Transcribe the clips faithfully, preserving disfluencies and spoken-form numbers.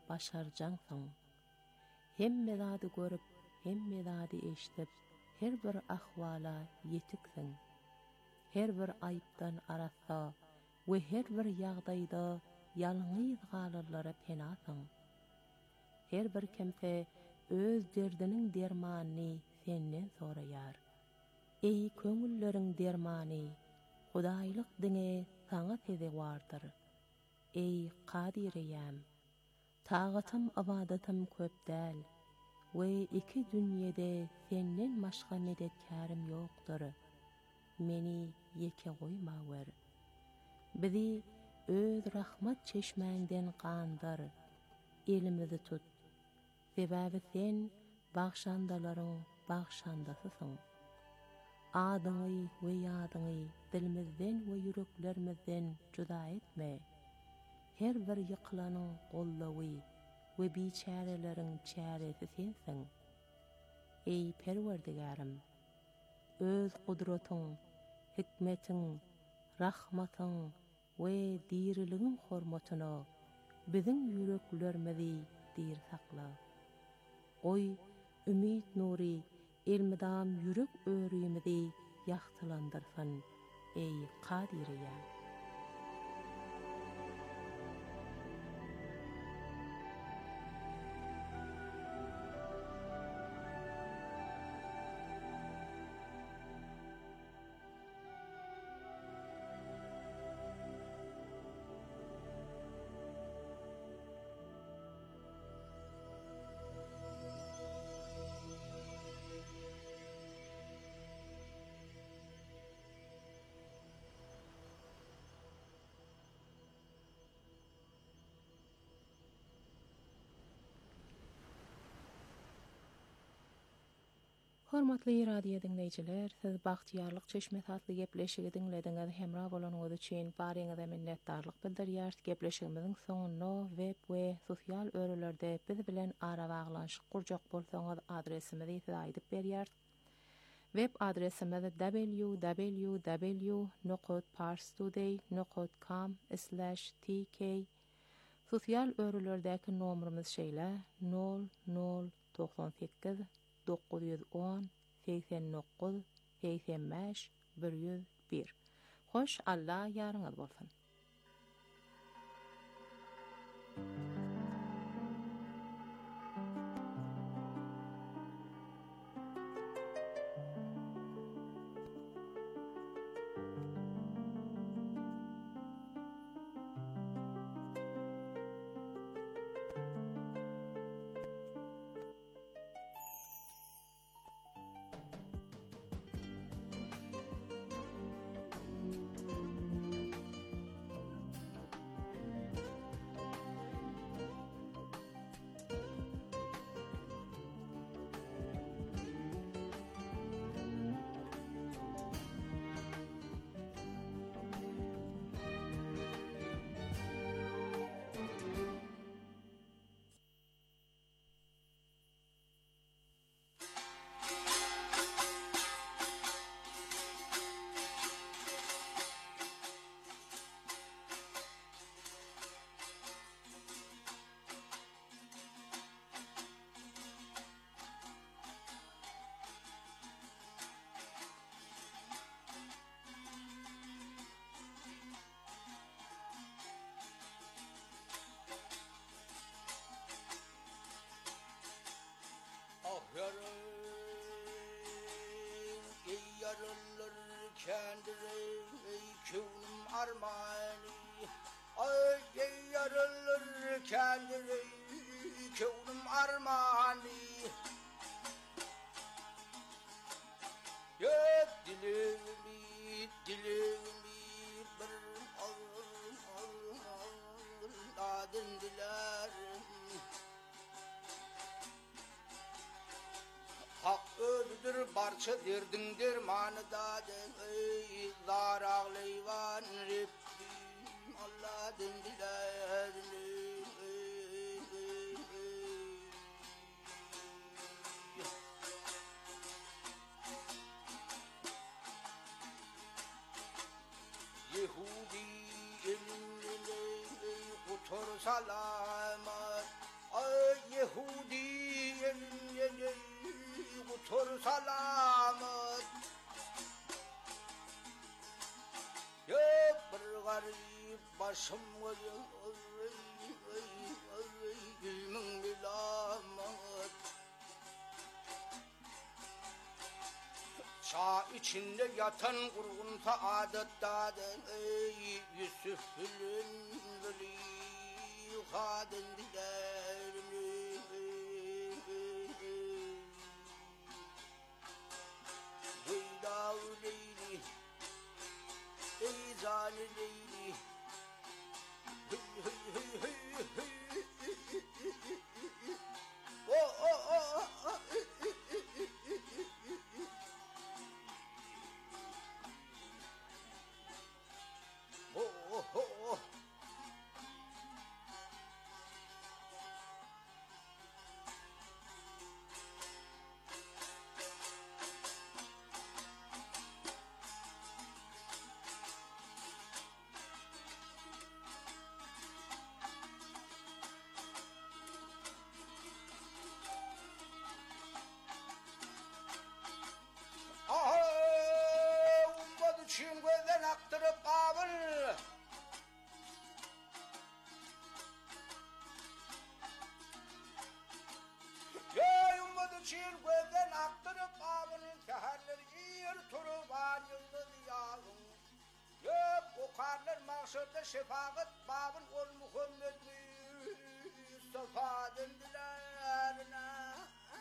başarjaňsyň. Hemme zady görüp, hemme zady eşdip, her bir ahwala yetiksiň. Her bir aýypdan arasa we her bir ýagdaýda ýalňyz galarlara penasyň. Her bir kimse öz derdiniň dermanyny senden soraýar. Ey köňülleriň dermany, Hudaýlyk diňe saňa teze wardyr. Ey Qadireyem, tagatym abadatym köp däl we iki dünýede senden başga medetkärim ýokdur. Meni ýeke goýma wer. Bizi öz rahmat çeşmäňden gandyr. Elimizi tut. Sebäbi sen bagşandalaryň bagşandasysyň. Adyňy we ýadyňy dilimizden we yüreklerimizden juda etme. Her bir ýyklanyň gollawy we biçäreleriň çäresi sensiň. Ey Perwerdigarim, öz gudratyň, hikmetiň, rahmatyň we diriligiň hormatyna biziň yüreklerimizi dir sakla. Oy ümit nuri elmidam yürek öýrüýümidi ýagtylandyrsyn, ey Qadireyem. Hormatly radio dinleyijiler, siz Bagtyarlyk Çeşme satly gepleşigi dinlediňiz. Hemra bolanyňyz üçin baryňyza minnetdarlyk bildirýär. Gepleşigimiziň soňuna web we sosial örelerde biz bilen ara baglanşyk gurjak bolsaňyz adresimizi size aýdyp berýär. Web adresimiz w w w nokta parstoday nokta com slash t k. Sosial örelerdäki nomerimiz şeýle nol nol doksan sekiz dokuz yüz on seksen dokuz seksen beş bir yüz bir. Hoş Allah ýarňyz bolsun. Armani ay yarılır kendini könlüm armani yok dilimi dilimi bir alın alın alın adın dilerim hak öldür barça derdin dermanı da ey zar ağlayvan Rabbim Allah dindilerini Yehudi elini kutur salamat başım koyun gülmün bilamat çağ içinde yatan kurgun saadettaden ey Yusuf'ün gülü kadın dilerini Veydav Leyli ey zani Leyli oh oh oh oh oh oh oh Çingöden aktırıp kabul Ya ummadı çingöden aktırıp kabul Teherler yer turuban yıldız yağın Ya kokarlar makşırda şefaat babın ol Muhammed Mustafa dindilerine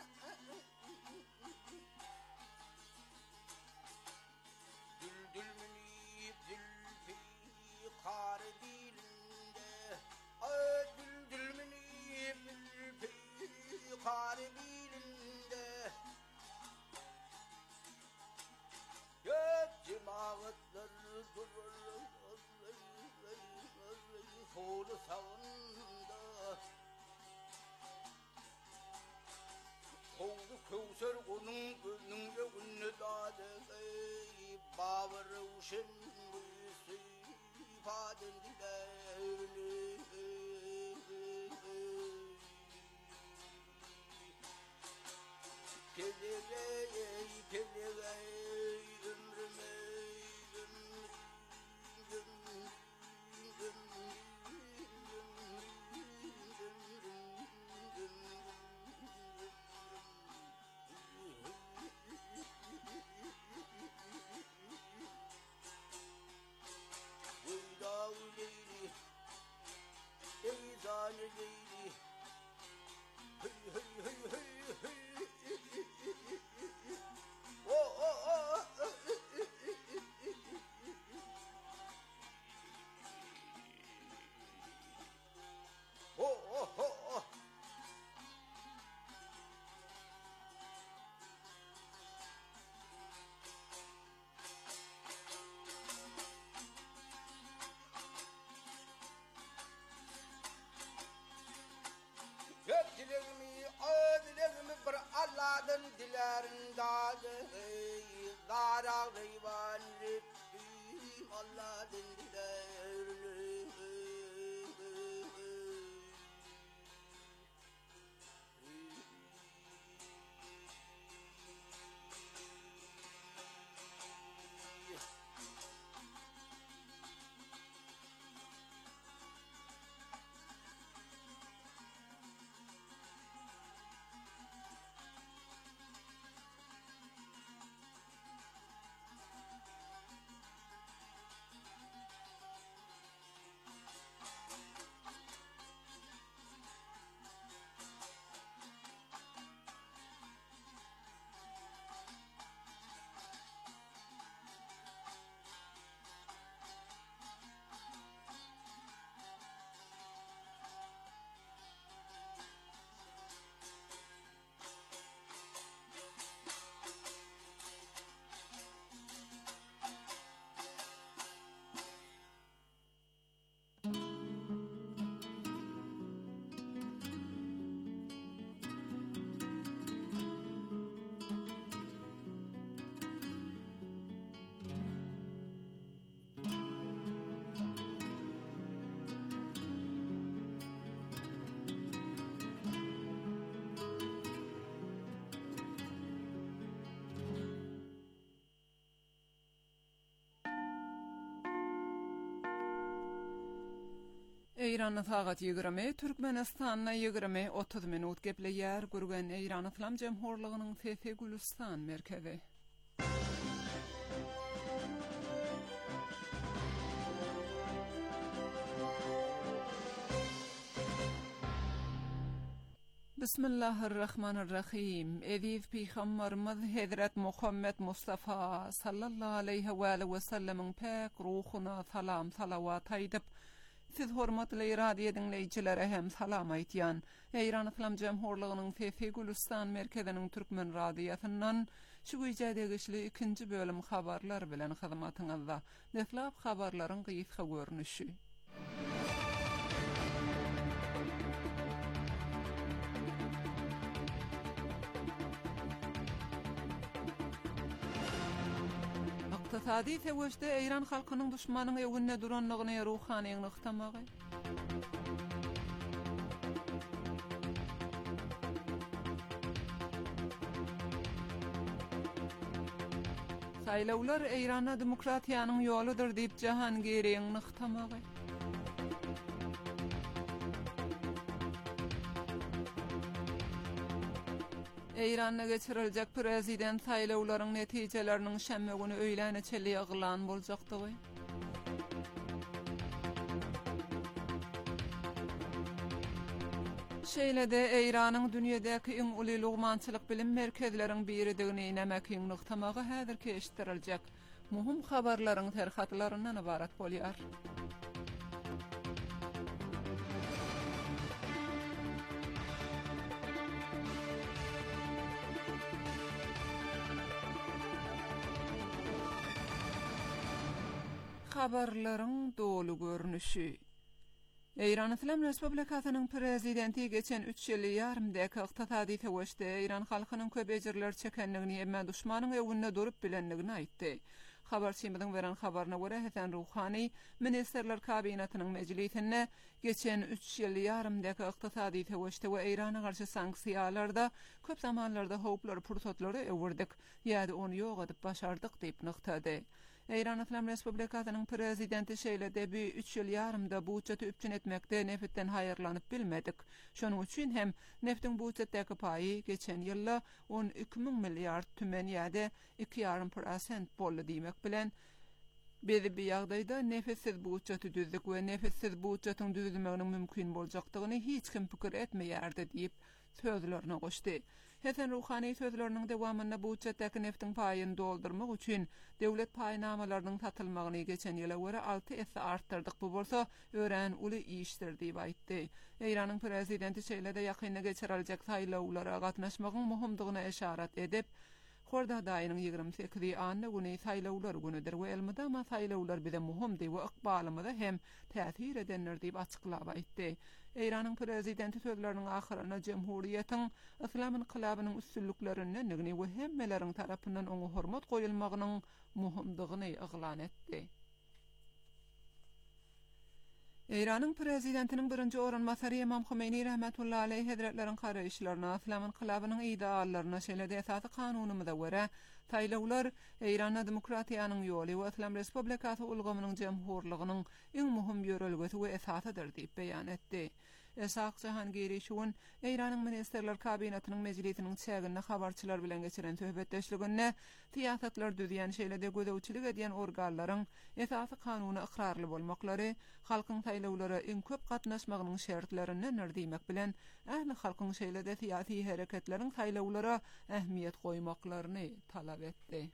Düldülmünip zülfi kar dilinde Ay düldülmünip zülfi kar dilinde Gök cemaatler durur Soğulu savunda Kovdu kövser onun gönlünde ünlü dağdı Babır uşun büyüsü ifaden dilerini Kelire kelire ömrüme ömrüm ömrüm Leyli, ey zani Leyli, hey hey hey hey hey, oh oh oh, oh oh oh oh. Dilerimi, o dilerimi bir Allah'ın dilerinden Dar ağlayvan Rabbim Allah'ın dilerini Eýranyň sagat ýigirme, Türkmenistanyna ýigirme otuz minut gepleýär gürgen Eýran Islam Jemhurlygynyň Fefe Gülistan merkezi. Bismillahirrahmanirrahim. Ediz Peygamberimiz Hazret Muhammed Mustafa sallallahu aleyhi ve sellem'in pek ruhuna salam salavat aýdyp, siz hormatly radio dinleýçilere hem salam aýtýan. Eýran Islam Jemhurlygynyň Fefe Gülistan merkeziniň türkmen radiosundan şu güýjädegi ikinji bölüm habarlar bilen hyzmatyňyzda. Deslap habarlaryň gysga görnüşi. İqtisadi sewişde Eýran halkynyň düşmanyň ewine duranlygyny ruhanyň nykdamagy. Saýlawlar Eýranda demokratiýanyň ýoludyr diýip Jahangiriň nykdamagy. Eýranda geçiriljek prezident saýlawlaryň netijeleriniň şemme güni öýläne çeli ýaglan boljakdygy. Şeýlede Eýranyň dünýädäki iň uly lugmançylyk bilim merkezleriň biridigini nämekiň nykdamagy häzir keşdiriljek. Muhim habarlaryň terhatlaryndan ibarat bolýar. Habarlaryň dolu görnüşi. Eýran Islam Respublikasynyň prezidenti geçen üç ýyl ýarymdäki iqtisady sewişde Eýran halkynyň köp ejirler çekenligini emme düşmanyň ewinde durup bilenligini aýtdy. Habarçymyzyň beren habaryna görä Hasan Ruhani Ministerler Kabinetining mejlisinde geçen üç ýyl ýarymdäki iqtisady sewişde we Eýrana garşy sanksiýalarda köp zamanlarda howplar pursatlary ewirdik, ýa-da onu ýok edip başardyk diýip nyktady. Eýran Islam Respublikasynyň prezidenti şeýlede bu üç ýyl ýarymda budjety üpçün etmekde nefitten haýyrlanyp bilmedik. Şonuň üçin hem neftin budjetdäki paýy geçen ýylda on iki ming milliard tümen ýa-da iki ýarym prosent boldy diýmek bilen biz bu ýagdaýda nefessiz budjety düzdük we nefessiz budjetyň düzülmeginiň mümkin boljakdygyny hiç kim pikir etmeýärdi diýip sözlerini goşdy. Hasan Ruhani sözleriniň dewamynda budjetdäki neftin paýyny doldurmak üçin döwlet paýnamalarynyň satylmagyny geçen ýyla görä alty esse artdyrdyk. Bu bolsa ören uly işdir diýip aýtdy. Eýranyň prezidenti şeýlede ýakynda geçiriljek saýlawlara gatnaşmagyň muhimdigine eşarat edip, Horda daýynyň ýygrimi sekizini anna güni saýlawlar günüdir we elmydama saýlawlar bize muhimdir we ykbalymyza hem täsir edenler diýip açyklap aýtdy. Eýranyň prezidenti sözleriniň ahyryna Jemhuriýetiň Islam inqilabynyň üstünlüklerini nigni we hemmeleriň tarapyndan oňa hormat goýulmagynyň muhimdigini ýaglan etdi. Eýranyň prezidentiniň birinji oranmasary Imam Homeini rahmetullahi aleyhi hazretleriň garaýşlaryna Islam inqilabynyň ideallaryna şeýlede esasy kanunymyza görä saýlawlar Eýranda demokratiýanyň ýoly we Islam Respublikasy ulgamynyň jemhurlygynyň iň muhim ýörelgesi we esasydyr diýip beýan etdi. Esaq Jahangiri şuň Eýranyň Ministerler Kabinetiniň mejlisiniň çäginde habarçylar bilen geçiren söhbetdeşliginde siýasatlar düzýän şeýlede gözewçilik edýän organlaryň esasy kanuny ikrarly bolmaklary, halkyň saýlawlara iň köp gatnaşmagynyň şertlerini nerdiýmek bilen ähli halkyň şeýlede siýasy hereketleriň saýlawlara ähmiýet goýmaklaryny talap etdi.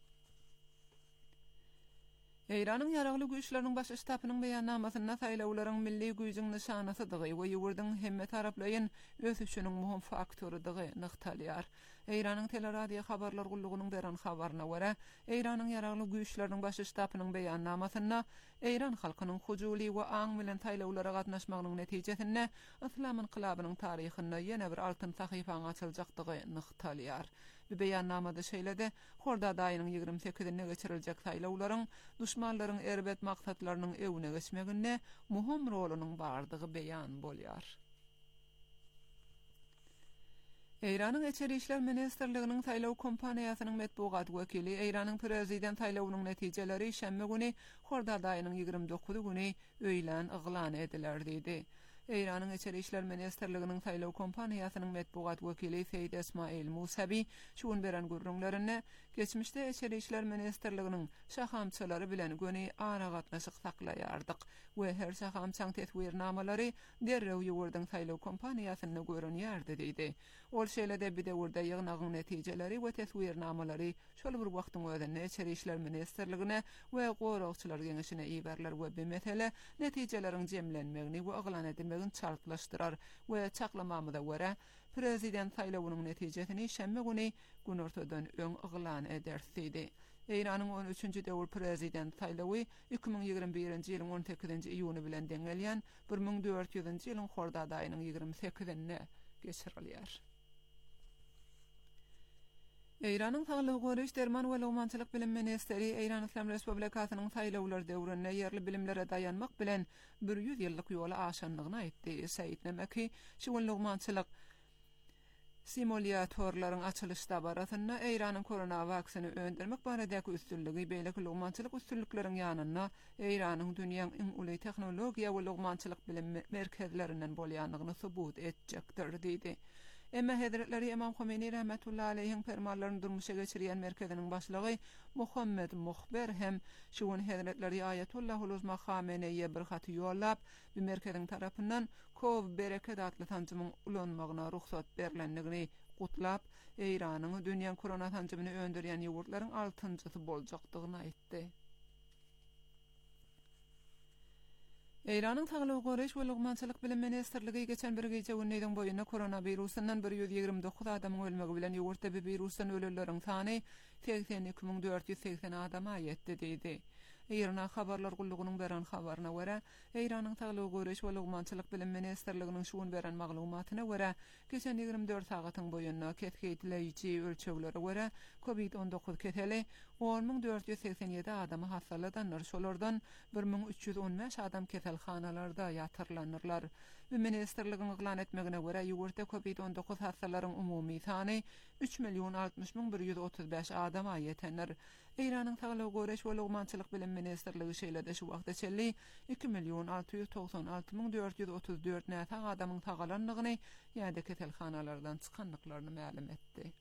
Eýranyň ýaragly güýçleriniň baş ştabynyň beýannamasyna saýlawlaryň milli güýjüň nişanasydygy we ýurdun hemme taraplaryň ösüşiniň muhim faktorydygy nykdalýar. Eýranyň teleradio habarlar gullugynyň beren habaryna görä, Eýranyň ýaragly güýçleriniň baş ştabynyň beýannamasyna Eýran halkynyň hujuli we aň bilen saýlawlara gatnaşmagynyň netijesinde Islam inqilabynyň taryhynda ýene bir altyn sahyfa açyljakdygy nykdalýar. Bu beýannamada şeýlede Horda daýynyň ýygrimi sekizine geçiriljek saýlawlaryň düşmanlaryň erbet maksatlarynyň ewine geçmeginde muhim rolunyň bardygy beýan bolýar. Eýranyň Içeri işler Ministrliginiň saýlaw kompaniýasynyň medbugat wekili Eýranyň prezident saýlawynyň netijeleri şemme güni Hordad aýynyň ýygrimi dokuzy güni öýlen yglan ediler diýdi. Eýranyň Içeri işler Ministrliginiň saýlaw kompaniýasynyň medbugat wekili Seýid Esmail Musabi şuun beren gurrunlaryny geçmişde Içeri işler Ministrliginiň şahamçylary bilen göni ara gatnaşyk saklaýardyk we her şahamçaň tetwirnamalary derrew ýugurdyň saýlaw kompaniýasyna görünýärdi diýdi. Ol şeýlede bir de urda ýygnagyň netijeleri we tetwirnamalary şol bir wagtyň özünde Içeri işler Ministrligine we goragçylar geňeşine iýerler we bu mesele netijeleriň jemlenmegini we aglan edilmegini çalplaşdyrar we çaklamamyda görä prezident saýlawynyň netijesini şemme güni gün ortadan öň yglan ederdi. Eýranyň on üçünji döwür prezident saýlawy iki ming ýygrimi birinji ýylyň on sekizinji iýuny bilen deňelýän bir ming dört ýüzünji ýylyň Hordad aýynyň ýygrimi sekizinde geçirilýär. Eýranyň Saglyk Goraýş Derman we Lowmançylyk bilim ministeri Eýran Islam Respublikasynyň saýlawlar döwründe ýerli bilimlere dayanmak bilen bir yüz ýyllyk ýola aşanlygyny aýtdy. Saýid Nemeki şu Lowmançylyk simulyatorlaryň açylışda barasyna Eýranyň korona waksini öndürmek baradäki üstünligi beýleki lugmançylyk üstünlikleriň ýanyna Eýranyň dünýäň iň uly tehnologiýa we lugmançylyk bilim merkezlerinden bolýanlygyny subut etjekdir diýdi. Emma Hazretleri Imam Khomeini rahmetullahi aleyhiň fermanlaryny durmuşa geçirýän merkeziniň başlygy Muhammed Muhber hem şuun Hazretleri Ayatullahul Uzma Khamenei'ye bir haty ýollap, bu merkeziň tarapyndan kow bereket atly tanjymyň ulanmagyna ruhsat berilendigini gutlap, Eýranyň dünýäň korona tanjymyny öndürýän ýurtlaryň altynjysy boljakdygyny aýtdy. Eýranyň Saglyk Goraýş we Lugmançylyk bilim ministrligi geçen bir gece günniň boýuna koronawirusundan bir yüz ýygrimi dokuz adamyň ölmegi bilen ýurtda bu wirusdan öleleriň sany seksen iki ming dört yüz seksen adama ýetdi diýdi. Eýrana habarlar gullugynyň beren habaryna görä, Eýranyň Saglyk Goraýş we Lugmançylyk bilim ministrliginiň şuun beren maglumatyna görä, geçen ýygrimi dört sagatyň boýuna ketkiýetleýiji ölçeglere görä covid on dokuz keseli on ming dört yüz seksen ýedi adamy hastalanýar, şolardan bir ming üç yüz on beş adam keselhanalarda ýatyrlanyrlar. Bu ministrligiň yglan etmegine görä ýurtda covid on dokuz hastalaryň umumy sany üç milyon altmış bin bir yüz otuz beş adama ýetenler. Eýranyň Saglyk Goraýş we Lugmançylyk bilim ministrligi şeýlede şu wagtda çelli iki milyon altı yüz toksan altı bin dört yüz otuz dört näse adamyň tagalanlygyny ýa-da keselhanalardan çykanlyklaryny ma'lum etdi.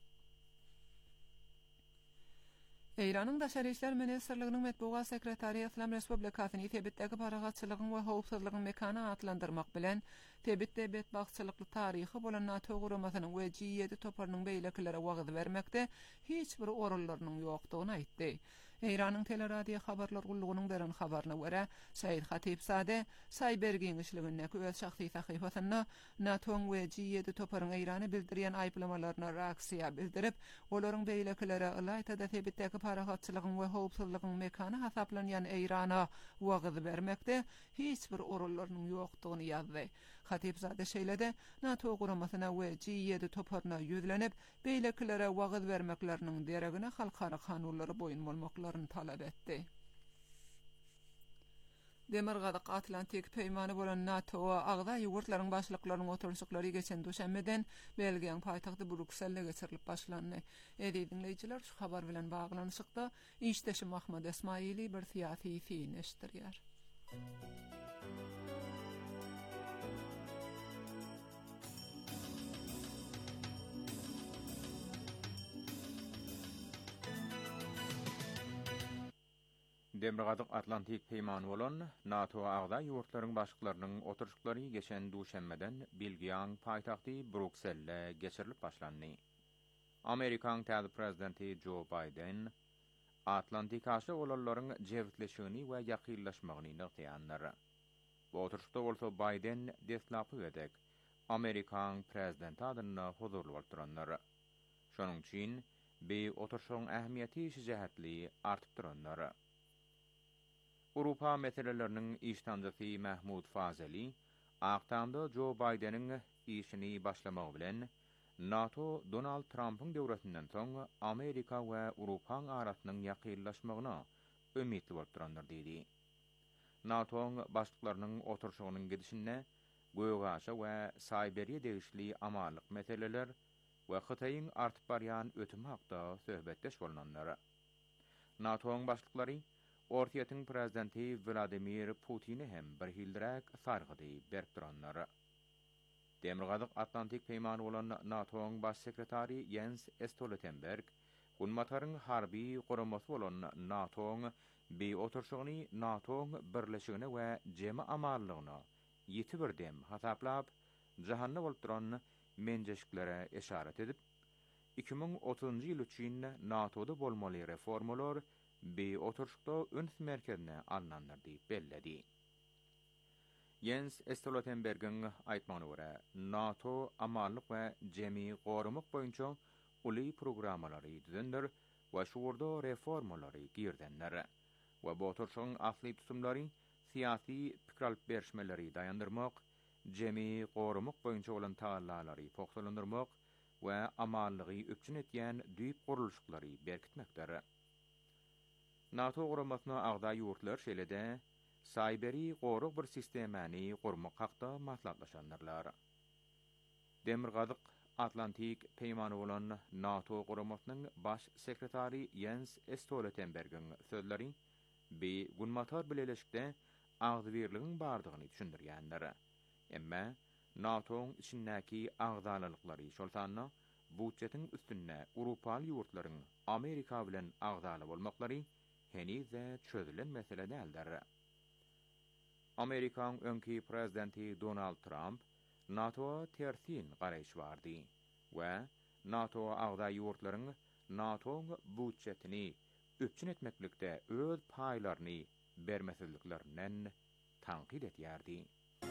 Eýranyň Daşary işler ministrliginiň medbugat sekretary Islam Respublikasyny Tebitdäki paragatçylygyň we howpsuzlygyň mekany atlandyrmak bilen Tebitde betbaxçylykly taryhy bolan NATO guramasynyň we G ýedi toparynyň beýlekilere wagt bermekde hiç bir orallarynyň ýokdugyny aýtdy. Eýranyň teleradio habarlar gullugynyň beren habaryna görä, Said Hatipzade Cyber Geňişligindäki öz şahsy sahyfasyna NATO we G ýedi toparyň Eýrany bildirýän aýplamalarına reaksiýa bildirip, olaryň beýlekilere ýaýtada Tebitdäki paragatçylygyň we howpsuzlygyň mekany hasaplanýan Eýrana wagt bermekde hiç bir orallarynyň ýokdugyny ýazdy. Hatipzade şeýlede NATO guramasyna we G ýedi toparyna ýüzlenip, beýlekilere wagt bermekleriniň deregine halkara kanunlary boyun bolmaklaryny talap etdi. Demirgazyk Atlantik peýmany bolan NATO agda ýurtlaryň başlyklarynyň oturuşyklary geçen duşanbeden Belgiýanyň paýtagty Brukselde geçirilip başlandy. Edi dinleýijiler şu habar bilen baglanyşykda işdeşim Ahmed Esmaili bir siýasy fin eşdirýär. Demirgazyk Atlantik peýmany bolan NATO agda ýurtlaryň başlyklarynyň oturuşyklary geçen duşanbeden Belgiýanyň paýtagty Brukselde geçirilip başlandy. Amerikaň täze prezidenti Joe Biden Atlantik aşy olanlaryň jewitleşigini we ýakynlaşmagyny ýagtýanlar. Bu oturuşda bolsa Biden deslapy edek Amerikaň prezidenti adyna huzurly bolup duranlar. Şonuň üçin bu oturuşyň ähmiýeti şu jähetli artyp duranlar. Avrupa meselelerinin iştanjysy Mahmud Fazeli, Aqtamda Joe Biden'in işini başlamagy bilen NATO Donald Trump'ın döwretinden soň Amerika we Awrupaň arasynyň ýakynlaşmagyna ümitli bolup duranlar diýdi. NATO'ň başlyklarynyň oturuşynyň gidişinde Gögaşa we Sayberiýa degişli amallyk meseleler we Hytaýyň artyp barýan ötüm hakda söhbetdeş bolanlar. NATO'ň başlyklary Ortiýatyň prezidenti Vladimir Putin'i hem bir hildirek sargydy berip duranlar. Demirgazyk Atlantik peýmany bolan NATO'ň baş sekretary Jens Stoltenberg, Gunmataryň harby goramasy bolan NATO'ň bir oturşugyny NATO'ň birleşigine we jema amallygyna ýeti birdem hasaplap, jahanna bolup duran menjeşiklere eşaret edip, iki ming otuzunjy ýyl üçin NATO'da bolmaly reformalar bir oturşukda üns merkezine alınanlar diýip belledi. Jens Stoltenberg'in aýtmagyna görä, NATO amallyk we jemi gorumak boýunça uly programmalary düzenler we şurda reformalary girdenler. We bu oturşugyň asly tutumlary siyasi pikir alyp berişmeleri daýandyrmak, jemi gorumak boýunça bolan taallary poksalandyrmak we amallygy öpçün etýän düýüp guruluşlary berkitmekdir. NATO goramasyna agda ýurtlar şeýlede saýberi goruk bir sistemany gurmak hakda maslahatlaşanlar. Demirgazyk Atlantik peýmany bolan NATO goramasynyň baş sekretary Jens Stoltenberg'in sözleri bir gunmatar bileşikde agdybirligiň bardygyny düşündirýänler. Emma NATO'ň içindäki agdalylykları şolsanna budjetiň üstünne Awropaly ýurtlaryň Amerika bilen agdaly bolmaklary henize çözülen mesele däldir. Amerikaň öňki prezidenti Donald Trump NATO'ga tersin garaýş bardy we NATO agda ýurtlaryň NATO'ň budjetini öpçün etmeklikde öz paýlaryny bermesizliklerinden tankid etýärdi.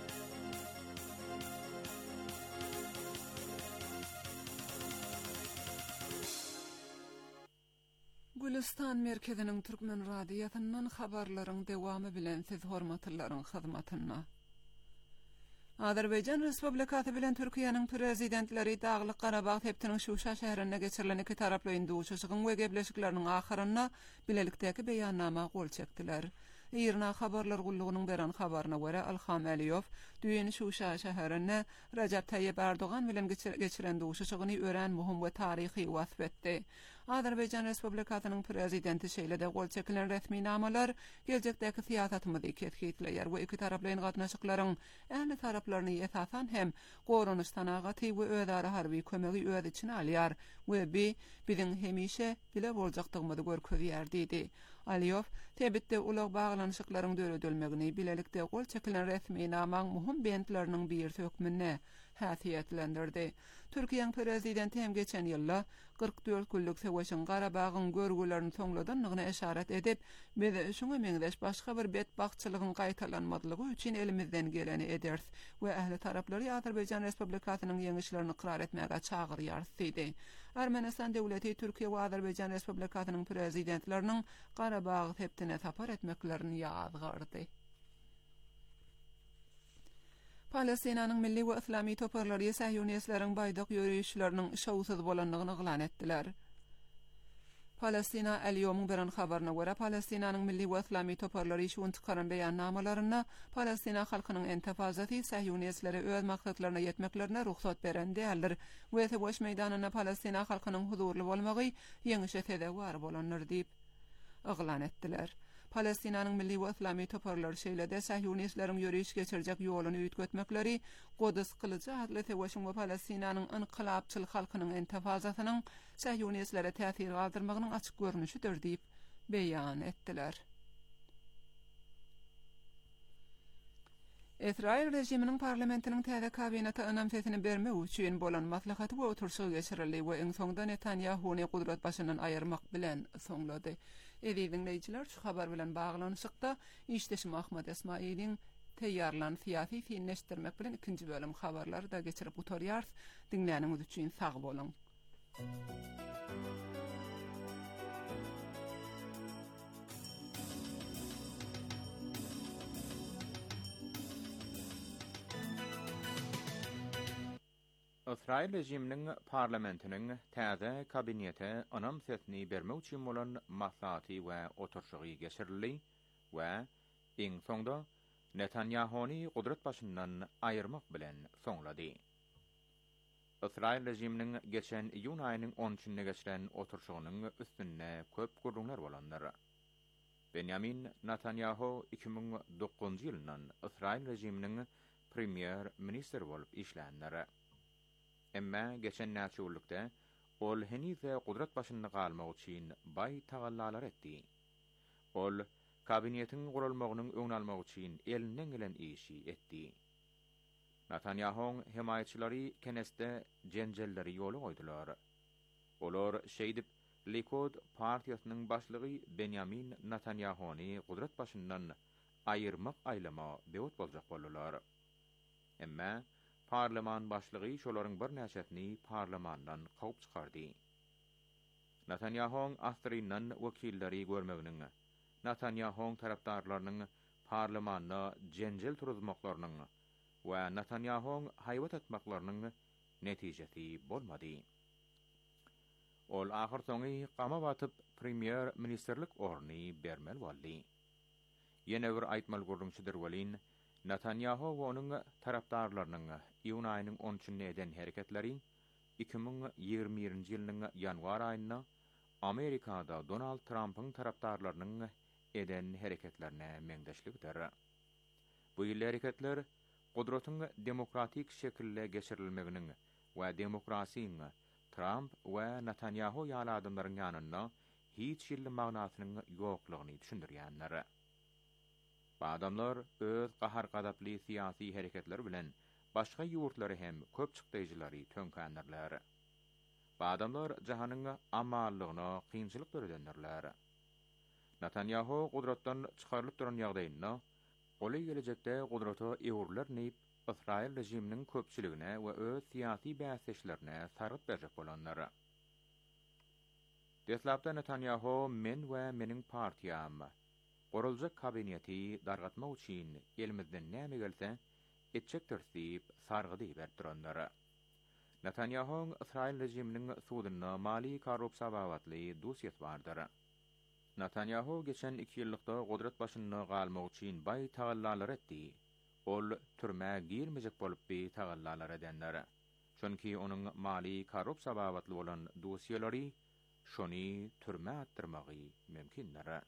Gülistan merkeziniň Türkmen radiýatyndan habarlaryň dewamy bilen siz hormatlaryň hyzmatyna. Azerbaýjan Respublikasy bilen Türkiýanyň prezidentleri Daglyk Garabag heptiniň Şuşa şäherine geçirilen iki taraply ýygyň we gebleşikleriniň ahyryna bilelikdäki beýannama gol çekdiler. Irna habarlar gullugynyň beran habaryna görä Alham Aliýew düýeni Şuşa şäherine Recep Tayyip Erdogan bilen geçiren duşuşygyny ören muhim we taryhy wasf etdi. Azerbaýjan Respublikasynyň prezidenti şeýlede gol çekilen resmi namalar geljekdäki siýasatymyzy ketgitleýär we iki taraplaryň gatnaşyklaryň ähli taraplaryny esasan hem gorunuş sanagaty we özara harby kömegi öz içine alýar we bi biziň hemişe bile boljakdygymyzy görkezýär diýdi. Aliýew tebitde ulag baglanyşyklaryň döredilmegini bilelikde gol çekilen resmi namaň muhim bentleriniň bir sökmüne häsiýetlendirdi. Türkiýanyň prezidenti hem geçen ýylda kırk dört günlük Seweşiň Garabagyň görgülerini soňladanlygyna eşaret edip, biz şuňa meňdeş başga bir betbagçylygyň gaýtalanmadylygy üçin elimizden geleni ederiz we ähli taraplary Azerbaýjan Respublikasynyň ýeňişlerini iqrar etmäge çagyrýar diýdi. Ermenistan döwleti Türkiýe we Azerbaýjan Respublikasynyň prezidentleriniň Garabag heptine tapar etmeklerini ýazgyrdy. Palestinanyň milli we islami toparlary Sahyonistlaryň baýdak ýörüşleriniň şowsuz bolanlygyny eglan etdiler. Palestina Aliýomyň beran habaryna görä Palestinanyň milli we islami toparlary şuň çykaran beýannamalaryna Palestina halkynyň entafazaty Sahyonistleri öz maksatlaryna ýetmeklerine ruhsat beren däldir we Seweş meýdanyna Palestina halkynyň huzurly bolmagy ýeňişe tedewar bolanlar diýip eglan etdiler. Palestinanyň milli we islami toparlary şeýlede Sahyonistlaryň ýörüş geçirjek ýoluny üýtgetmekleri Godus kılıcı adly Seweşiň we Palestinanyň inqilabçyl halkynyň entafazatynyň Sahyonistlara täsir galdyrmagynyň açyk görnüşidir diýip beýan etdiler. Israil rejiminiň parlamentiniň täze kabineti anamsesini bermek üçin bolan maslahaty we oturşy geçirildi we iň soňda Netanyahuny gudrat başyndan aýyrmak bilen soňlady. Evi dinleyijiler şu habar bilen baglanyşykda işdeşim Ahmet Esmailiň teýýarlan syýasy finleşdirmek bilen ikinji bölüm habarlary da geçirip oturýar. Dinläniňiz üçin sag bolun. Israil rejiminiň parlamentiniň täze kabinete anam sesini bermek üçin bolan maslahaty we oturşugy geçirildi we iň soňda Netanyahuny gudrat başyndan aýyrmak bilen soňlady. İsrail rejiminin geçen iyun ayının on üçünde geçiren oturşuğunun üstünne köp gurrunlar bolanlar. Benjamin Netanyahu iki bin dokuzuncu ýylyndan İsrail rejiminin premier minister bolup işlänler. Emma geçen näçe ýylda ol henize gudrat başynda galmak üçin bay tagallalar etdi. Ol kabinetin gurulmagynyň öňüni almak üçin elinden gelen işi etdi. Netanyahu'nun himayetçileri keneste jenjelleri ýoly goýdular. Olar şeýdip Likud partiýasynyň başlygy Benjamin Netanyahu'ny gudrat başyndan aýyrmak aýlama bewut boljak boldular. Emma parlament başlygy şolaryň bir näçesini parlamandan goýup çykardy. Netanyahu'nun astryndan wekilleri görmeginiň, Netanyahu'nun tarapdarlarynyň parlamentda jenjel turuzmaklarynyň we Netanyahu'nun haýbat etmeklarynyň netijesi bolmady. Ol ahir soňy gama batyp premier ministerlik orny bermel boldy. Ýene bir aýtmal gurrunçydyr welin Netanyahu we onuň tarapdarlarynyň ýyl aýynyň on üçünde eden hereketleri iki bin ýygrimiňji ýylynyň ýanwar aýynda Amerikada Donald Trump'yň tarapdarlarynyň eden hereketlerine meňdeşlikdir. Bu ýyl hereketler gudratyň demokratik şekilde geçirilmeginiň we demokrasiýanyň Trump we Netanyahu ýaly adamlaryň ýanynda hiç ýylly magnasynyň ýoklugyny düşündirýänler. Bu adamlar öz gahar gadaply syýasy hereketler bilen başga ýurtlary hem köp çykdyjylary tönkändirler. Bu adamlar jahanyň amallygyna kynçylyk göredenler. Netanyahu gudratdan çykarylyp duran ýagdaýynda oly gelecekde gudraty ewurlar neyip İsrail rejiminin köpçüligine we öz syýasy bäsleşlerine sargyp berjek bolanlar. Deslapda Netanyahu men we meniň partiýam guruljak kabineti dargatmak üçin elimizden näme gelse etjekdir diýip sargydy berdiranlar. Netanyahu İsrail rejiminin sudyna mali korrupsiýa bagatly dosýet bardyr. Netanyahu geçen iki ýyllykda gudrat başynda galmak üçin bay tagallalar etdi. Ol türme girmejek bolup bir tagallalar edenler. Çünki onuň mali korrupsiýa bagatly bolan dosýalary şony türme attyrmagy mümkindir.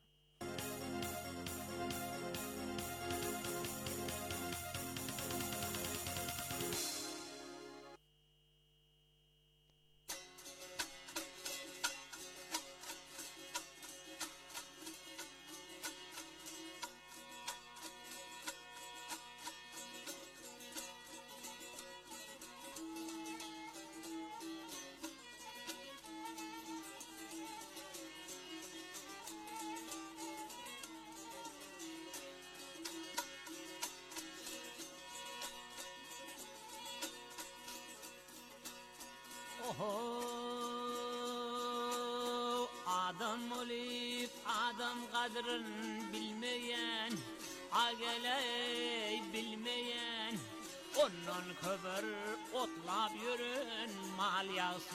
Oho, adam olup adam kadrın bilmeyen, ageley bilmeyen, ondan köber otlap yürün mal yağsı.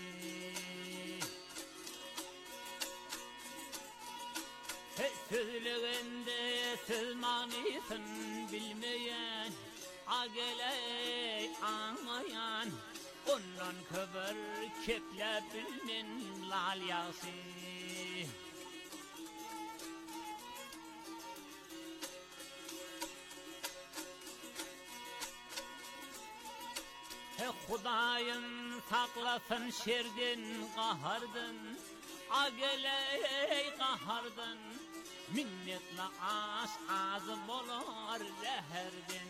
Sözlüğünde söz manısın bilmeyen, ageley anlayan, ondan köber keplep bilmen lal yağsı. He Hudaýym saklasın şerden gahardan, ageley gahardan, minnetle as az bolar leherden.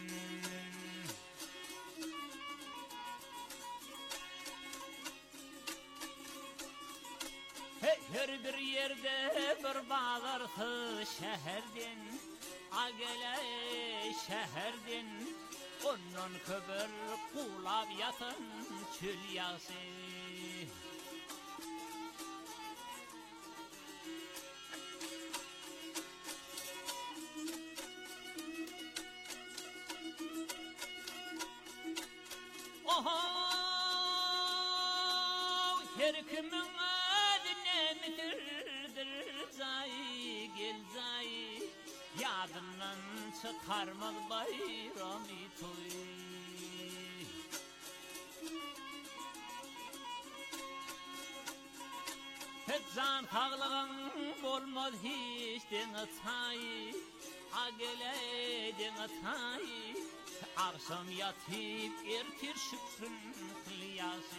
Her bir yerde bir bağırsı şehirden, ageley şehirden, ondan köber kulab yatın çöl yağsı. Oho, her kimin gel zay yadımdan çıkarmaz bayrami toy. Zan tağlığın bolmaz hiç dene tay Agele dene tay Arsam yatip ertir şükrün kılyası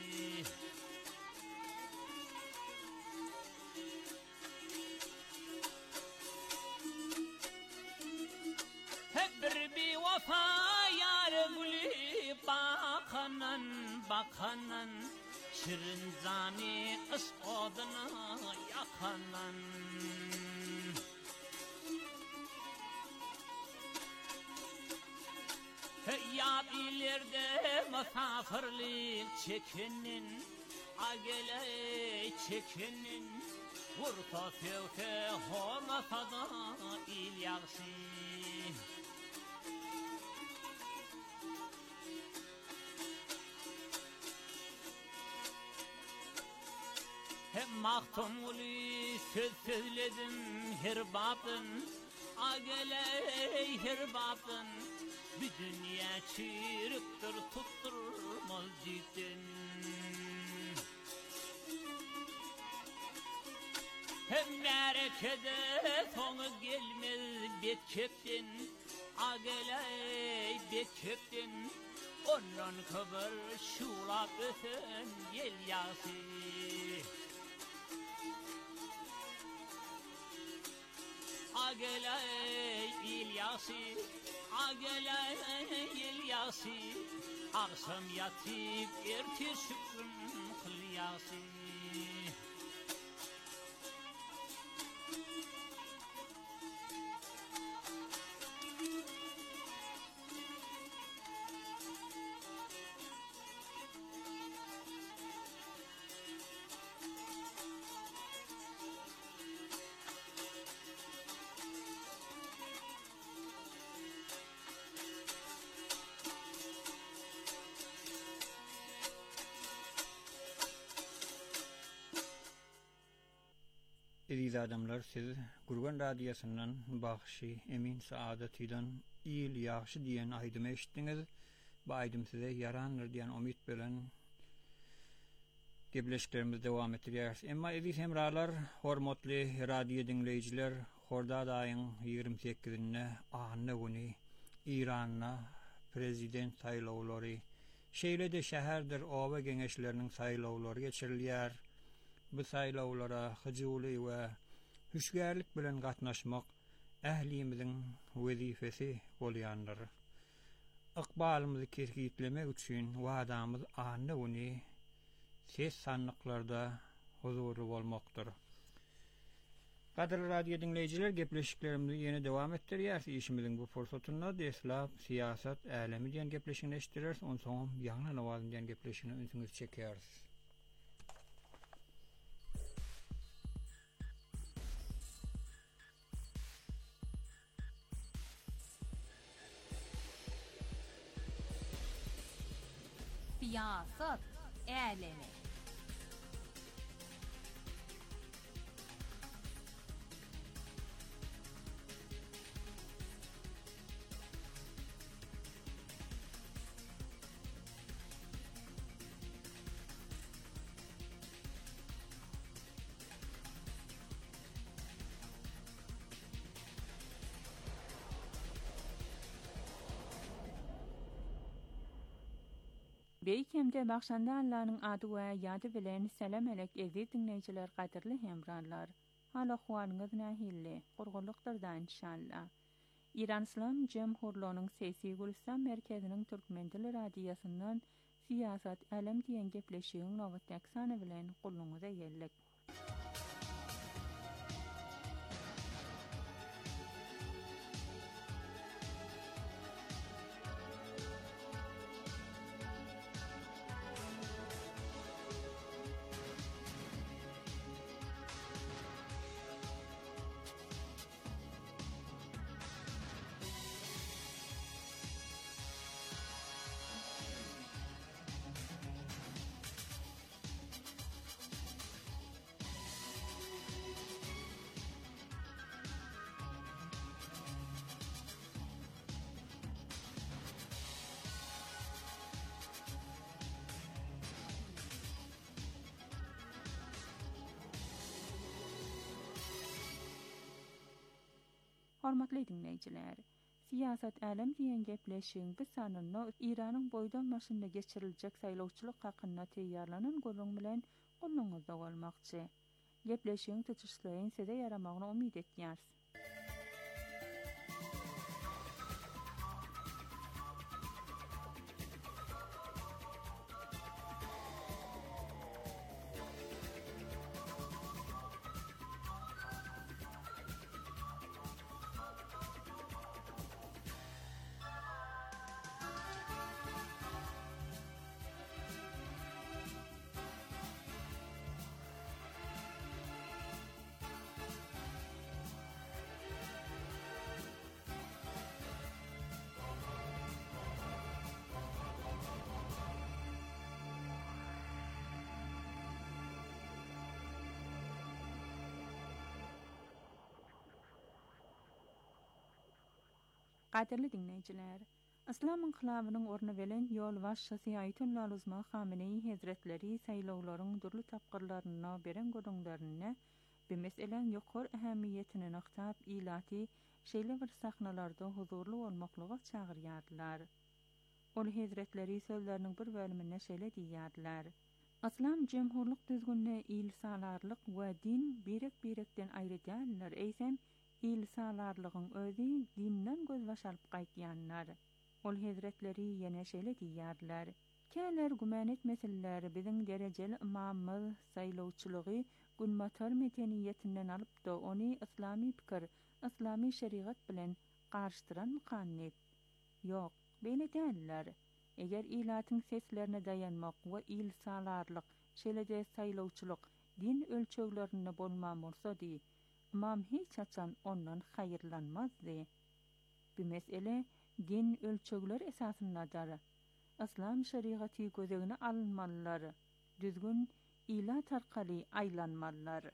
Hep bir bir vafa yar gülü bakanan bakanan Şirin zani ıs oduna yakanan Yad ileride misafirlik çekinin Agele çekinin Vurta fevke hormata da ilyası Hem mahtumuli söz söyledim her batın Agele her batın Bir dünya çürüktür tutturmaz cidden Hem merekede sonu gelmez bet keptin Agele bet keptin Ondan kıvır şulap öten yel yası Agele İlyası Agele İlyası Arsam yatip ertir şükrün kılyası Aziz adamlar, siz Gurgan Radyosu'ndan Bakşı Emin Saadeti'den İyil Yaxşı diyen aydımı eşittiniz. Bu aydım size yaranır diyen umut bilen gebleşiklerimiz devam ettiriyoruz. Emma aziz hemralar, hormatly radyo dinleyiciler, Hordad ayın yigirme sekizinine ahne günü İran'na prezident saylovları, şeýle de şäherdir oba geňeşleriniň saylovlary geçirilýär. Bu saylovlara hyjyly we hüşgärlik bilen gatnaşmak ählimizin wezifesi bolýandyr. Ykbalymyzy kesgitlemek üçin wadamyz anny güni ses sanlyklarda huzurlu bolmakdyr. Qadirli radio dinleyijiler, gepleşiklerimizi yeni devam ettirýär. Işimiziň bu fursatyna deslap siyasat älemi diýen gepleşigini eşitdirýäris. Ondan soň ýagna nawaz diýen gepleşigini ünsüňiz çekýäris. Siyasat älemi. Beýkemde başanda Allah'ın adı we ýady bilen selam elek eziz dinleýijiler, gaderli hemranlar. Hala howanyňyz nähilli, gurgunlukdyrdan inşallah. İran İslam Jemhurluğunyň Sesi Gülistan merkeziniň Türkmen dili radiosundan siyasat älem diýen gepleşigiň nowatdaky sany bilen guluňyza geldik. Hormatly dinleyijiler, siyasat alem diýen gepleşiň bir sanynda Iranyň boýdan başynda geçiriljek saýlawçylyk hakynda teýýarlanan gurrun bilen gulluňyzda bolmakçy. Gepleşiň tutuşlaryň size yaramagyny umyt etýäris. Qadirli dinleyijiler, İslam inqilabynyň orna belen ýol başçysy Aýatullah Uzma Hameneý Hazretleri saýlawlaryň durly tapgyrlaryna beren gurrunlaryny bu meseleň ýokary ähemmiýetini naqtab ilaty şeýle bir sahnalarda huzurly bolmaklyga çagyrýardylar. Ol Hazretleri sözleriniň bir bölüminde şeýle diýýärdiler: İslam jemhurlyk düzgünne ilsalarlyk we din birek-birekden aýry däller. Eýsem ilsalarlygyň özi dinden göz başalyp gaýtýanlar. Ol Hazretleri ýene şeýle diýýärdiler: "Käler güman etmeseler biziň derejeli imamymyz saýlawçylygy gülmatar medeniýetinden alypdy, ony islamy pikir, islamy şeriat bilen garşydyran mukannip. Ýok, beýle däller. Eger ilatyň seslerine dayanmak we ilsalarlyk, şeýle-de saýlawçylyk din ölçeglerinde bolman bolsady, imam hiç açan ondan hayırlanmazdy. Bu mesele din ölçegler esasyndadyr. İslam şeriaty gözegine alınmalylar. Düzgün ilat arkaly aýlanmalylar."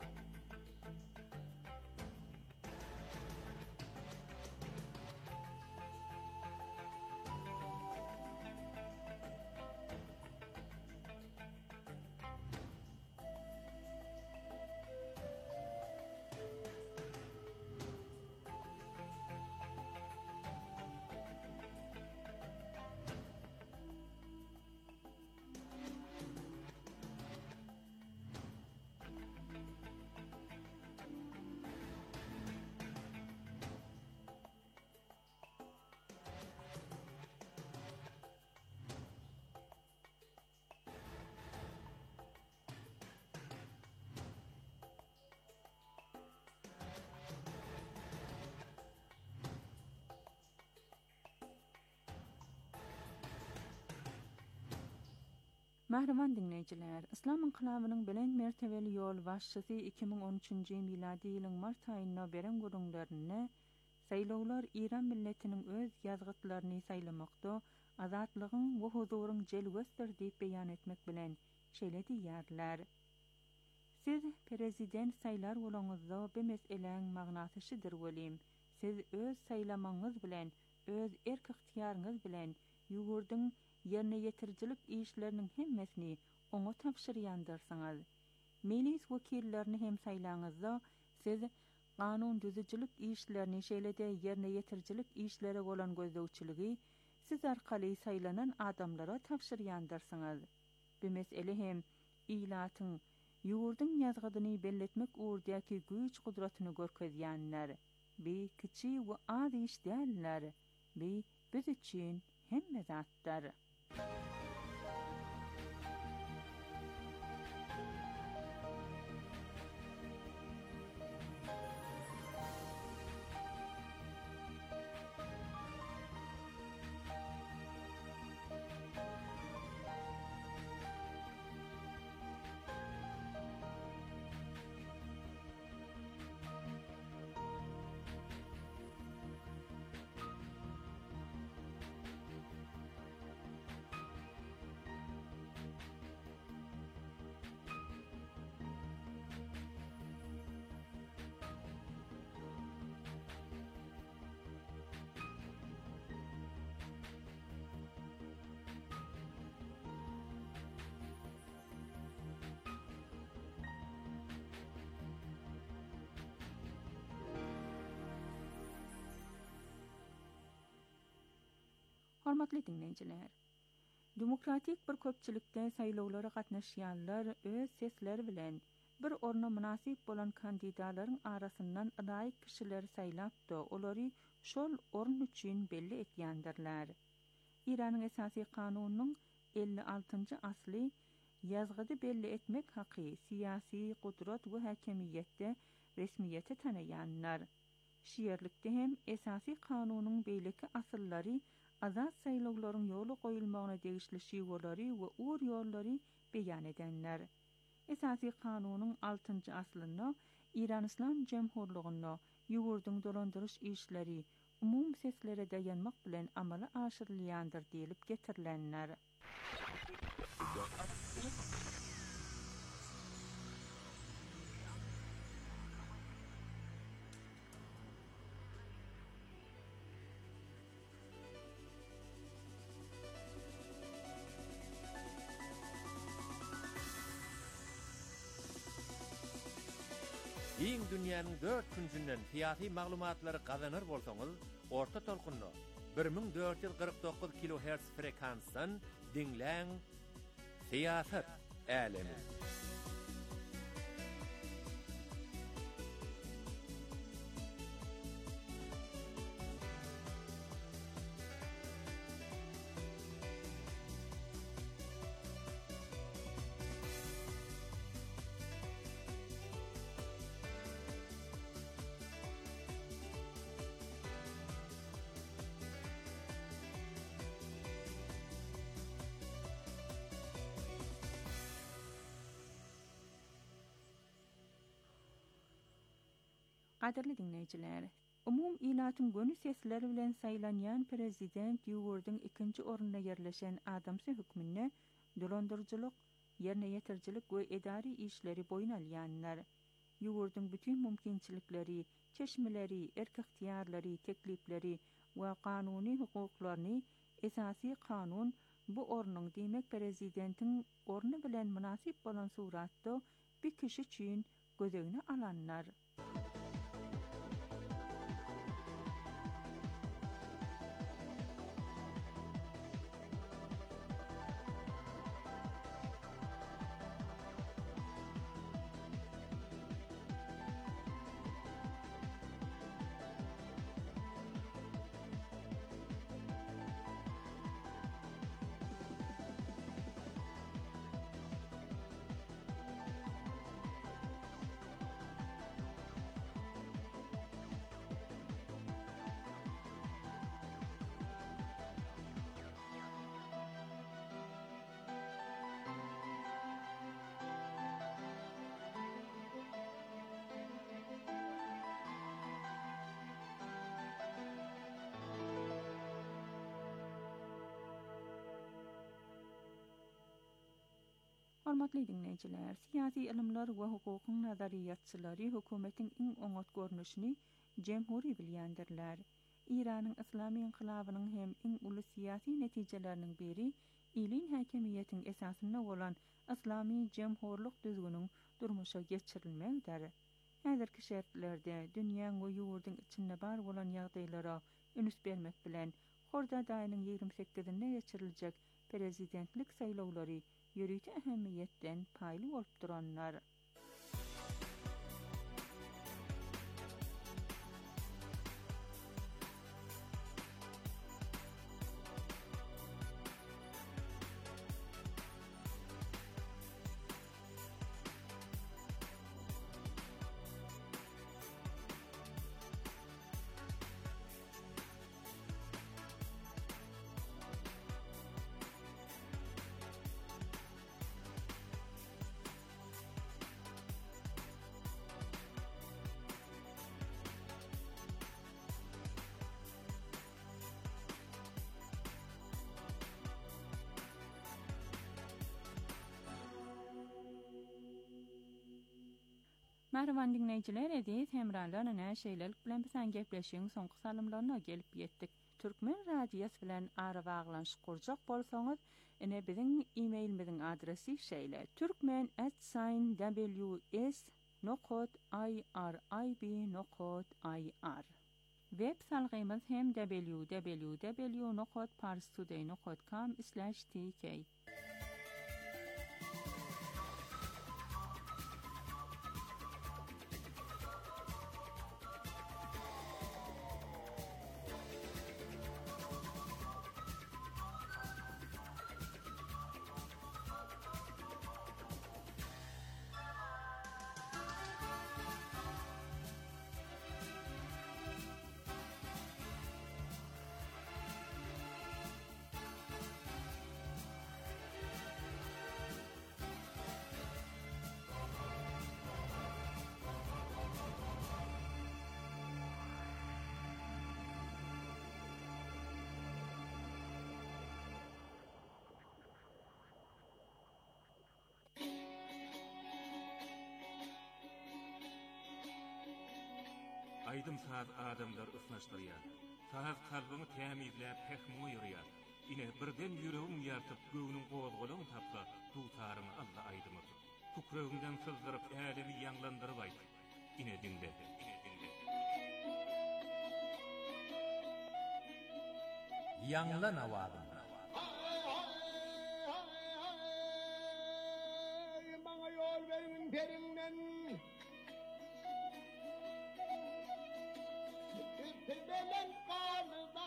Mahraman dinleyijiler, İslam inqilabynyň bilen mertebeli ýol başçysy iki ming on üçinji miladi ýylyň mart aýynda beren gurrunlaryny saýlawlar Iran milletiniň öz ýazgytlaryny saýlamakda azatlygyň we huzuryň jelwesdir diýip beýan etmek bilen şeýle diýýärler: "Siz prezident saýlar bolaňyzda bu meseleň magnasy şudur bolim. Siz öz saýlamaňyz bilen, öz erk ihtiýaryňyz bilen ýugurdyň yerine yetiricilik işlerinin hemmesini ona tapşyrýandyrsyňyz. Meclis wekillerini hem saýlaňyzda siz kanun düzücilik işlerini şeýle-de yerine yetiricilik işleri bolan gözlegçiligi siz arkaly saýlanan adamlara tapşyrýandyrsyňyz. Bu mesele hem ilatyň ýurdyň ýazgydyny belletmek uğurdaky güýç gudratyny görkezýänler. Bi kiçi we az iş däller. Bi biz üçin hemme zatlar." Hormatly dinleyijiler. Demokratik bir köpçülikde saýlawlara gatnaşýanlar öz sesleri bilen bir orna münasip bolan kandidatlaryň arasyndan adaýyk kişiler saýlapdy. Olary şol orn üçin belli etýändirler. İranyň esasy kanunynyň elli altynjy asly ýazgydy belli etmek haky, siyasi gudrat we hakimiýetde resmiýeti tanaýanlar. Şiýerlikde hem esasy kanunyň beýleki asyllary azat saýlawlaryň ýoly goýulmagyna degişli şiwolary we ur ýollary beýan edenler. Esasy kanunyň altynjy aslyny İran Islam Jemhurlygyna ýugurdyň dolandyrış işleri umum seslere dayanmak bilen amala aşyrylýandyr diýilip getirilenler. Iň dünýäniň dört künsünden fiýaty maglumatlary gazanır bolsaňyz, orta tolkunny bir ming dört ýüz kırk dokuz kilohertz frekansdan dinläň. Siýasat älemi. Qadirli dinleyijiler, umum ilatyň gönü sesleri bilen saýlanýan prezident ýugurdyň ikinji ornuna yerleşen adamsy hükmünde dolandyrjylyk, ýerine ýetirjilik we edari işleri boyun alýanlar. Ýugurdyň bütün mümkinçilikleri, çeşmeleri, erkihtiýarlary, teklipleri we kanuny hukuklaryny esasy kanun bu ornyň diýmek prezidentiň orny bilen münasip bolan suratda bir kişi üçin gözegine alanlar. Hormatly dinleyijiler, siyasi ilimler we hukukyň nazariýatçylary hökümetiň iň oňat görnüşini jemhuri bilýändirler. İranyň islamy inqilabynyň hem iň uly siyasi netijeleriniň biri ilin hakimiýetiň esasyna bolan islamy jemhurlyk düzgünüň durmuşa geçirilmegdir. Häzirki şertlerde dünýäň we ýurdyň içinde bar bolan ýagdaýlara ünüs bermek bilen horda daýynyň ýygrimi sekizinde geçiriljek prezidentlik saýlawlary ýörüýti ähemmiýetden paýly bolup duranlar. Merhaban dinleyijiler, ediz hemralarla näşeýlelik bilen bilen gepleşiň soňky salymlaryna gelip ýetdik. Türkmen radiýasy bilen ara baglanşyk kurjak bolsaňyz, ene biziň e-mailimiziň adresi şeýle: türkmen at w s nokta i r i b nokta i r. Web salgymyz hem w w w nokta parstoday nokta com slash t k. Aydım saz adamlar ısnaşdırýar. Saz kalbyny tämizläp pehmi ýürýär. Ine birden ýüregim ýartyp göwnüň gozgulagyny tapsa, dutaryny Allah aýdymyr. Tukragymdan sızdyryp älebi ýanglandyryp aýdy. Ine dinde, ine dinde. Ýanglan awady. Maňa ýol beriň berinden. Tebelen kalda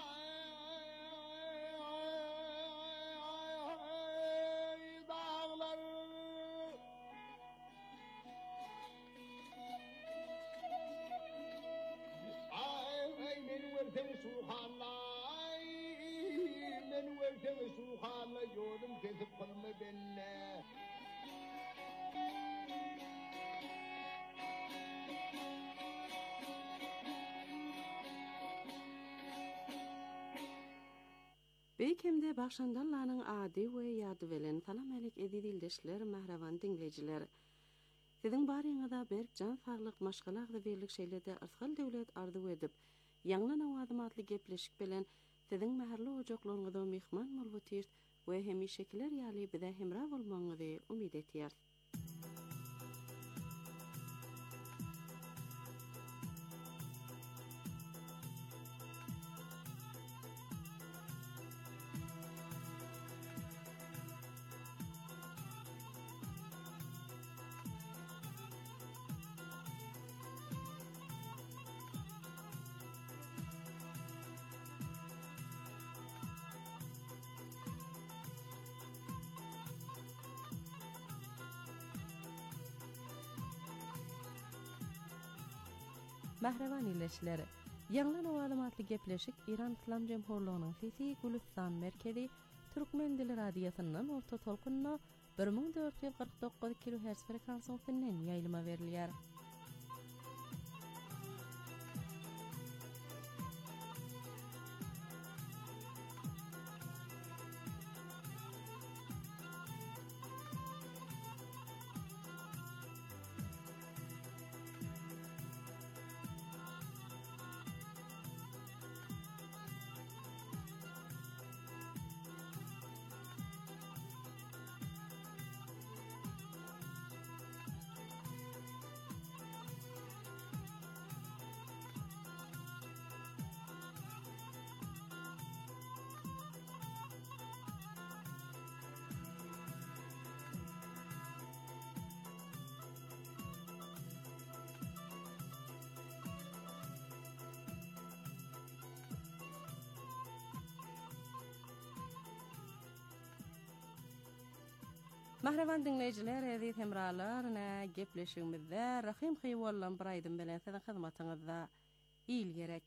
dağlar ay men verdim suhanlay men verdim suhanlay yolum kesip kalma benne. Beýkemde başlandanlaryň ady we ýady bilen salam alik edildiler mahrawan dinleýijiler. Siziň baryňyzda berk jan saglyk maşgalak we birlik şeýlerde arsal döwlet arzu edip, ýanglan awady matly gepleşik bilen siziň mähärli ojaklaryňyzda mehman bolup ýetirt we hemişekiler ýaly bize hemra bolmaňyzy umyt etýär. Mahrawan illeşler, ýanglan awady matly gepleşik İran İslam Jemhurlygynyň Sisi Gulistan merkezi Türkmen dili radiosynyň orta tolkunna bir ming dört ýüz kırk dokuz kilohertz frekansiýasynyň ýaýlyma berilýär. Mahrawan dinleyijiler, aziz hemralar, ne gepleşigimizde Rahim Hywallan bir aýdym bilen siziň hyzmatyňyzda il gerek.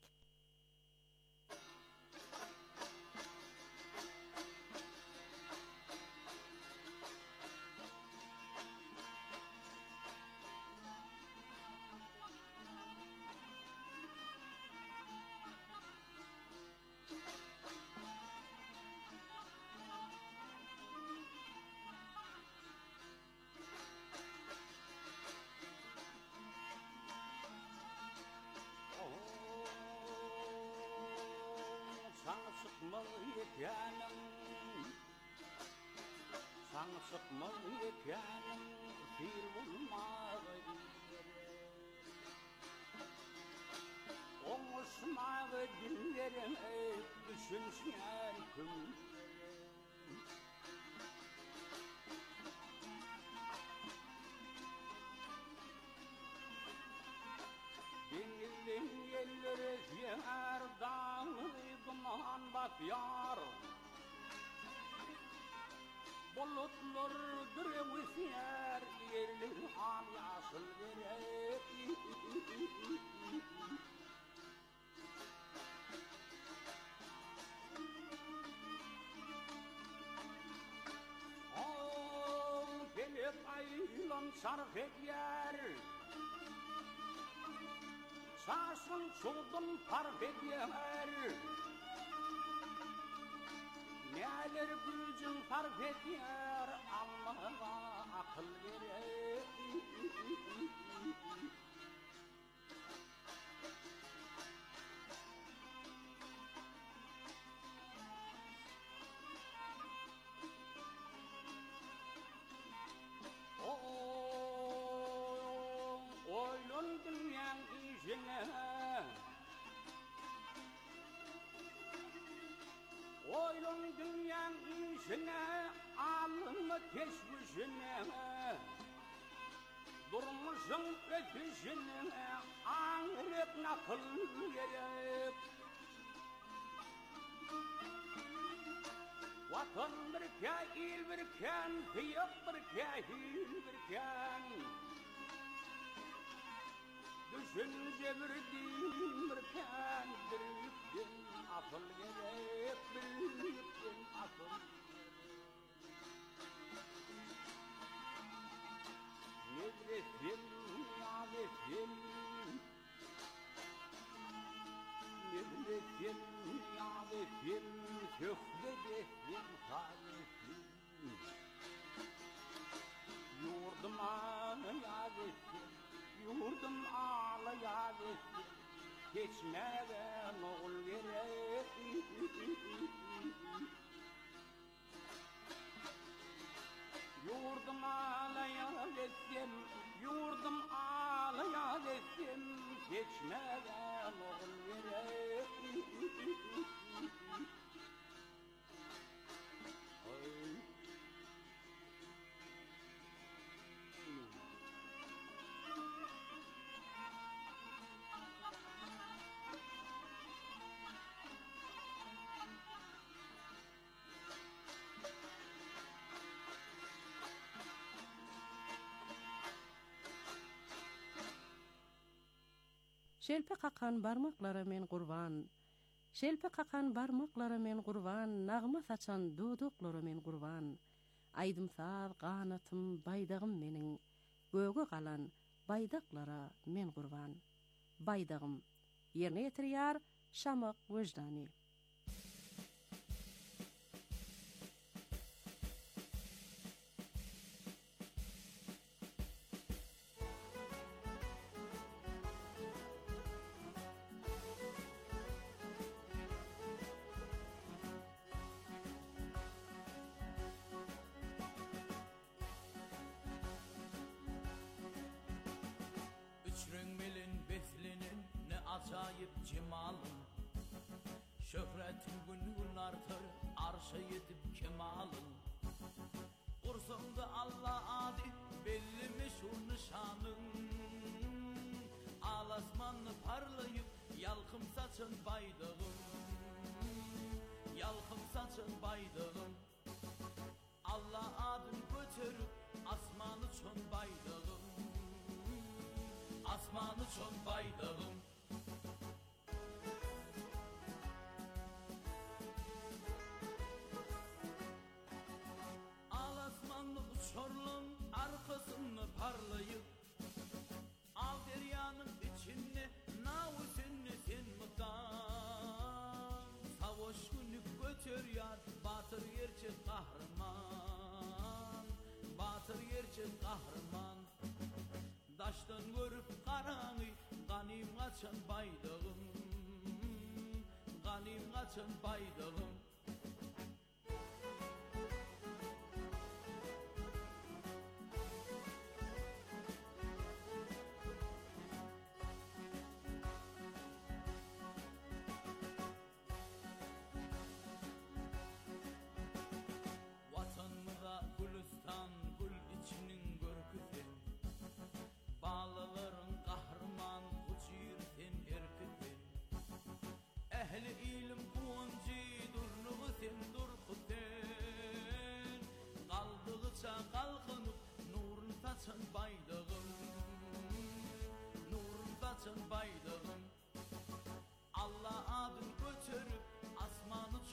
Sana sıkmalı yekenim fil bulmağı Onu Konuşmağı dillerim düşünsen kim? Denizin yerleri yer dağlı duman bak yar. Bulutlar dürevisi yer yerleri al yaşıl gerek. Aylan sarf eder Sarsın çudum parf eder Neler gücün parf eder Allah'a akıl gerek Oylun dünyanın işine, alınma teşvişine, durmuşsun ötüşüne, ağrıp nakıl gerek. Vatan birken, il birken, kıyık birken, hil birken, düşünce bir din birken, bir yükten akıl gerek, bir yükten akıl gerek. Nedretim, yavetim, nedretim, yavetim, söhbedetim, havetim. Yurdum ağla yavetim, yurdum ağla yavetim, geçmeden oğul gerek. Yurdum ağla yavetim, yurdum ağla yavetim, geçmeden oğul gerek. Şelpe kakan barmaklara men kurban, şelpe kakan barmaklara men kurban, nağma saçan duduklara men kurban. Aydımsaz qanatım baydağım menin, göge kalan baydaklara men kurban. Baydağım, yerine yetiriyar şamak vıjdani. Acayip cemalın, şöhretin gün gün artar, arşa yetip kemalın. Kursunda Allah adi, belli meşhur nişanın. Alasmanlı parlayıp, yalkım saçın baydağım, yalkım saçın baydağım. Allah adın götürüp, asmanı çon baydağım, asmanı çon baydağım. Çorlun arkasını parlayıp, al deryanın içinde navusunu sen mıdan. Savaş günü götür yar, batır gerçek kahraman, batır gerçek kahraman. Daştan görüp karanı, ganim kaçan baydağım, ganim kaçan baydağım.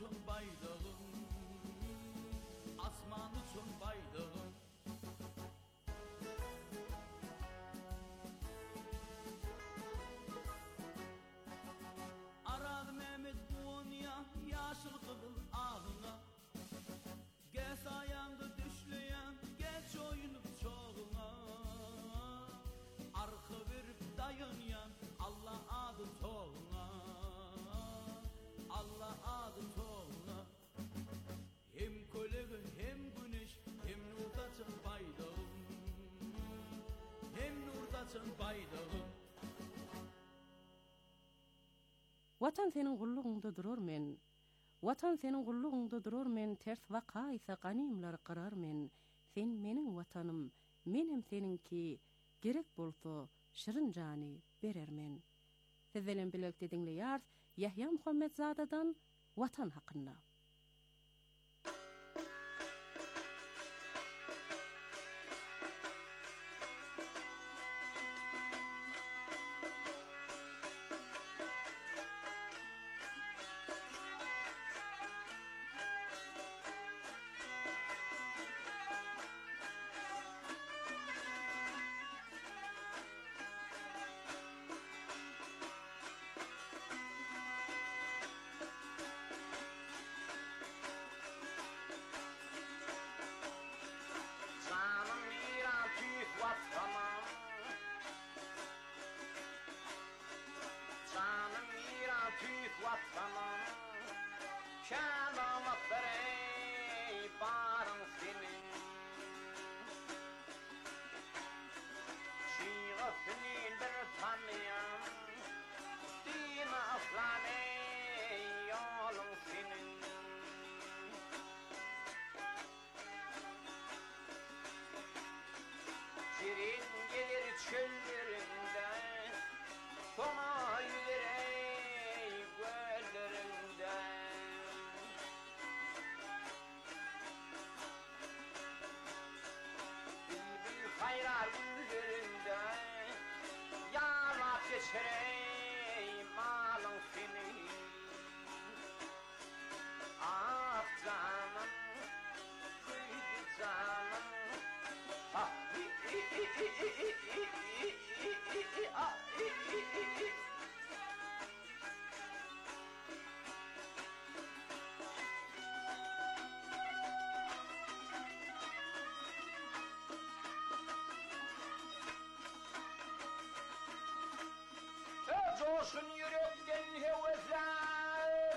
üçün baydığım, asman üçün baydığım. Arad Mehmet Bunya yaşıl kızıl ağına, geç ayağında düşleyen, geç oyunup çoğuna. Arka verip dayanyan, Allah adı toğuna, Allah adı toğuna. Hem kolegi hem güneş, hem nurdaçın baydağım, hem nurdaçın baydağım. Watan senin gulluğunda durur men. Watan senin gulluğunda durur men. Ters vaka ise ganimlar qarar men. Sen menin vatanım, menem seninki. Gerek bolsa şirin cani berer men. Siz bilen bilekde dinleýär Yahya Muhammedzadadan Watan hakynda. Şirin gelir çöllerinde, sona yüzerey göllerinde. Bülbül hayrar güllerinde, yanap geçerey malın senin. Ah canım, kıydı canım, ah i i i i i i i i ah i i i i. Coşun yürekten hevesler,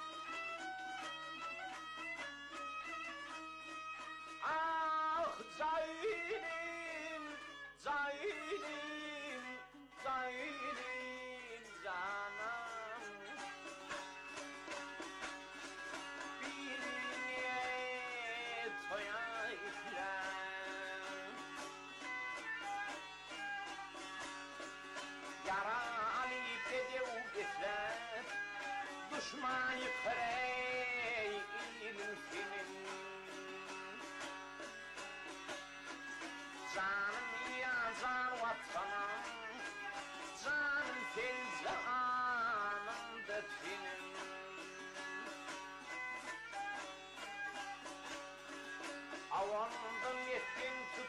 ah zalim, zalim, zalim canım. Birine toyaylar, yara düşmanı kırey ilim senin. Canım ya can vatanım, canım sen canım da senin. Avandın ettin